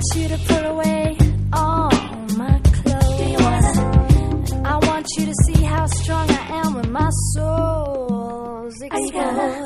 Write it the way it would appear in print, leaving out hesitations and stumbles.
you to put away all my clothes. Do you wanna? I want you to see how strong I am when my soul's exposed.